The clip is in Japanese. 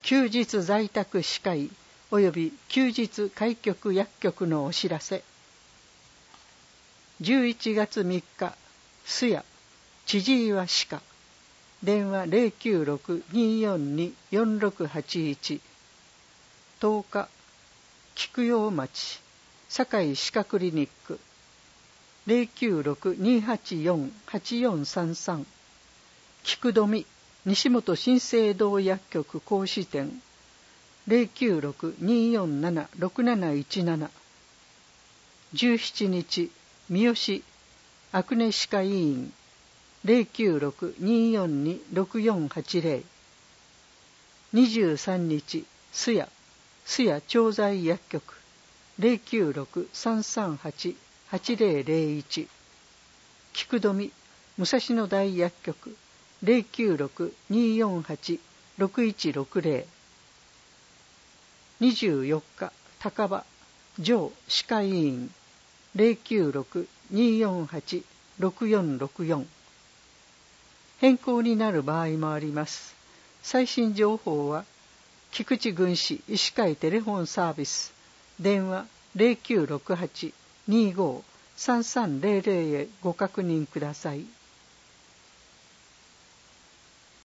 休日在宅司会及び休日開局薬局のお知らせ。11月3日、須谷、千々岩歯科。電話 096-242-4681。10日、菊陽町、堺歯科クリニック。096-284-8433。菊富、西本新生堂薬局講師店。096-247-6717。17日、三好、アクネ歯科医院。096-242-6480。23日、須谷調剤薬局。096-338-8001。菊富、武蔵野大薬局。096-248-6160。24日、高場、上歯科医院。096-248-6464。変更になる場合もあります。最新情報は、菊池郡市医師会テレフォンサービス。電話 0968-25-3300 へご確認ください。